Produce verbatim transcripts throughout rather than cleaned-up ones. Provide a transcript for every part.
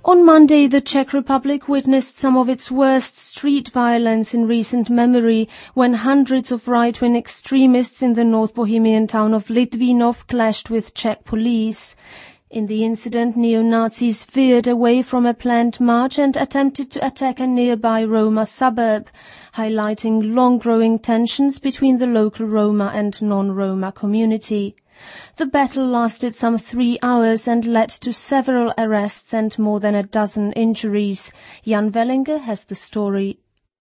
On Monday, the Czech Republic witnessed some of its worst street violence in recent memory when hundreds of right-wing extremists in the North Bohemian town of Litvinov clashed with Czech police. In the incident, neo-Nazis veered away from a planned march and attempted to attack a nearby Roma suburb, highlighting long-growing tensions between the local Roma and non-Roma community. The battle lasted some three hours and led to several arrests and more than a dozen injuries. Jan Wellinger has the story.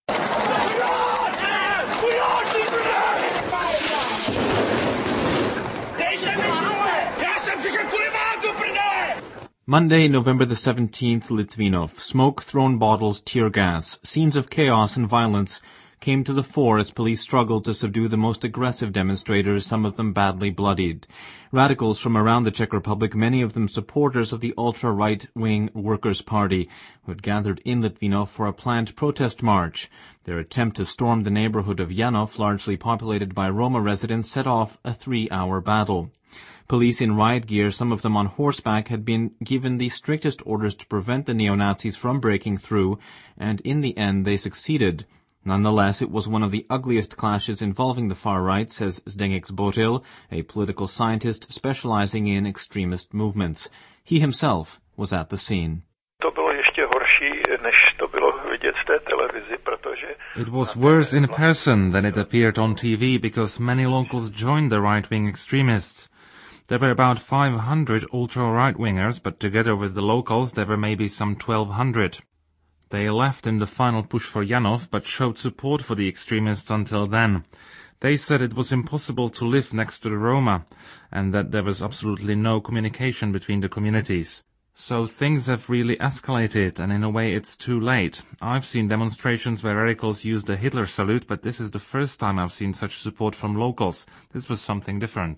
Monday, November the seventeenth, Litvinov. Smoke-thrown bottles, tear gas. Scenes of chaos and violence came to the fore as police struggled to subdue the most aggressive demonstrators, some of them badly bloodied. Radicals from around the Czech Republic, many of them supporters of the ultra-right-wing Workers' Party, who had gathered in Litvinov for a planned protest march. Their attempt to storm the neighborhood of Janov, largely populated by Roma residents, set off a three-hour battle. Police in riot gear, some of them on horseback, had been given the strictest orders to prevent the neo-Nazis from breaking through, and in the end they succeeded. Nonetheless, it was one of the ugliest clashes involving the far right, says Zdeněk Zbořil, a political scientist specializing in extremist movements. He himself was at the scene. It was worse in person than it appeared on T V because many locals joined the right-wing extremists. There were about five hundred ultra-right-wingers, but together with the locals there were maybe some twelve hundred. They left in the final push for Janov, but showed support for the extremists until then. They said it was impossible to live next to the Roma, and that there was absolutely no communication between the communities. So things have really escalated, and in a way it's too late. I've seen demonstrations where radicals used the Hitler salute, but this is the first time I've seen such support from locals. This was something different.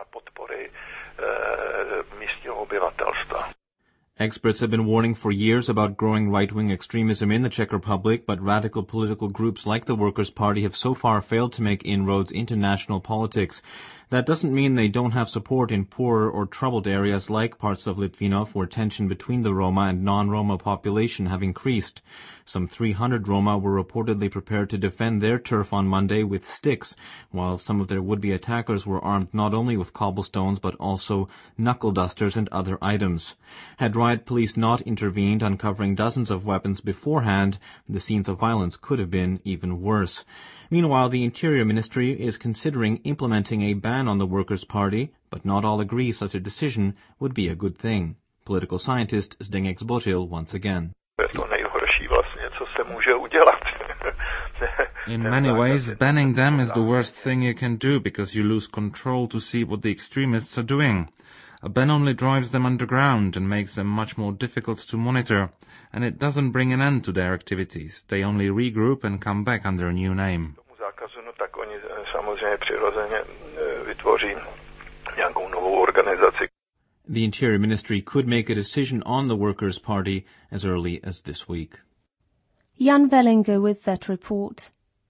Experts have been warning for years about growing right-wing extremism in the Czech Republic, but radical political groups like the Workers' Party have so far failed to make inroads into national politics. That doesn't mean they don't have support in poorer or troubled areas like parts of Litvinov, where tension between the Roma and non-Roma population have increased. Some three hundred Roma were reportedly prepared to defend their turf on Monday with sticks, while some of their would-be attackers were armed not only with cobblestones but also knuckle dusters and other items. Had riot police not intervened, uncovering dozens of weapons beforehand, the scenes of violence could have been even worse. Meanwhile, the Interior Ministry is considering implementing a ban on the Workers' Party, but not all agree such a decision would be a good thing. Political scientist Zdeněk Zbořil once again. In many ways, banning them is the worst thing you can do because you lose control to see what the extremists are doing. A ban only drives them underground and makes them much more difficult to monitor, and it doesn't bring an end to their activities. They only regroup and come back under a new name. The Interior Ministry could make a decision on the Workers' Party as early as this week. Jan Wellinger with that report.